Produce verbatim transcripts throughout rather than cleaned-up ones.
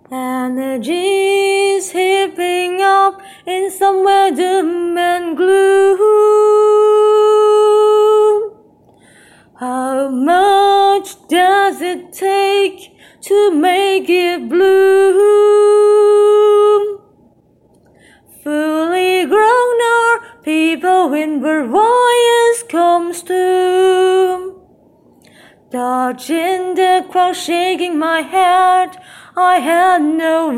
Energies heaping up in somewhere doom and gloom. How much does it take to make it bloom? Fully grown are people when wires comes to. Dodging the crowd, shaking my head, I had no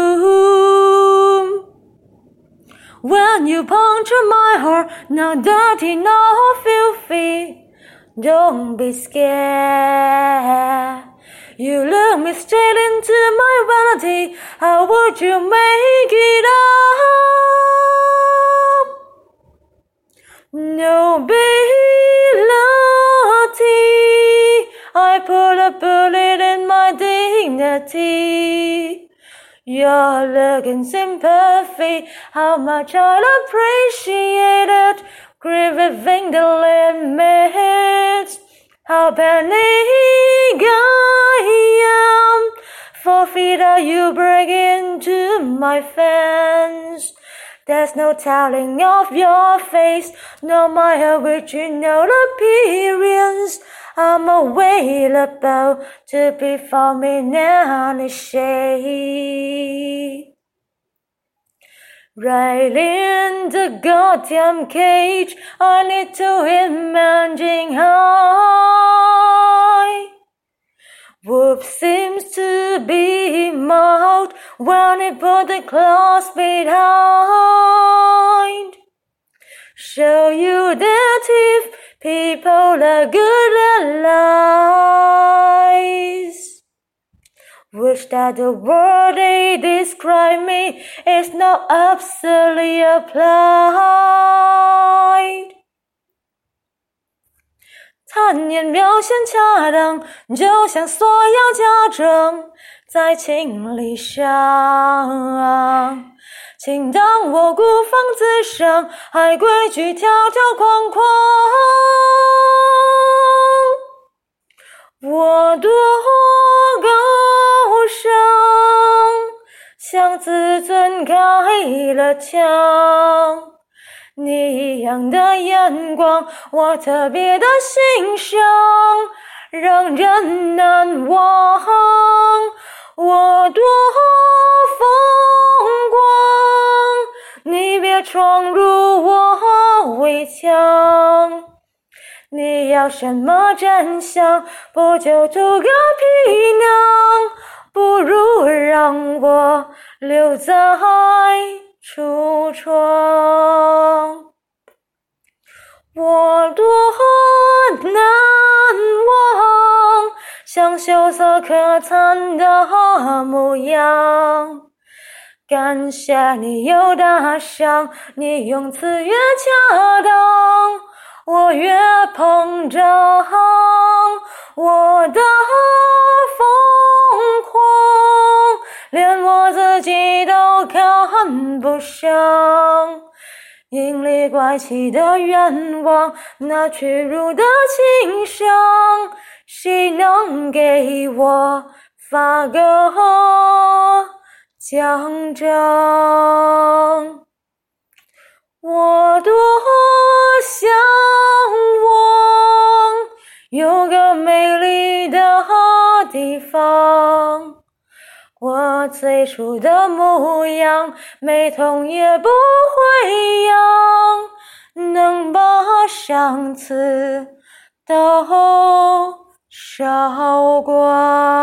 room. When you puncture my heart, now dirty, now filthy, don't be scared. You look me straight into my vanity, how would you make it up? No ability, I put a bullet in my dignity. Your look and sympathy, how much I'll appreciate it, grieving the limits. How panic I am, four feet are you break into my fence. There's no telling of your face, no matter which you know appearance. I'm available to be found in any shade. Right in the goddamn cage, I need to imagine high. Wolf seems to be mouth when it put the claws behind. Show you the teeth, people are good at lies. Wish that the word they describe me is not absolutely applied. 坦言表现恰当，就像所有假装在情理上。请当我孤芳自赏，还规矩条条框框。我多高尚，向自尊开了枪。你一样的眼光，我特别的欣赏，让人难忘。我多风光，你别闯入我围墙。你要什么真相，不就图个皮囊？不如让我留在橱窗。我多难忘，像羞涩可餐的模样。感谢你有打赏，你用词越恰当，我越膨胀。我的疯狂，连我自己都看不上。阴里怪气的愿望，那屈辱的情伤，谁能给我发个奖章？我多向往有个美丽的地方，我最初的模样，美瞳也不会扬，能把上次都烧光。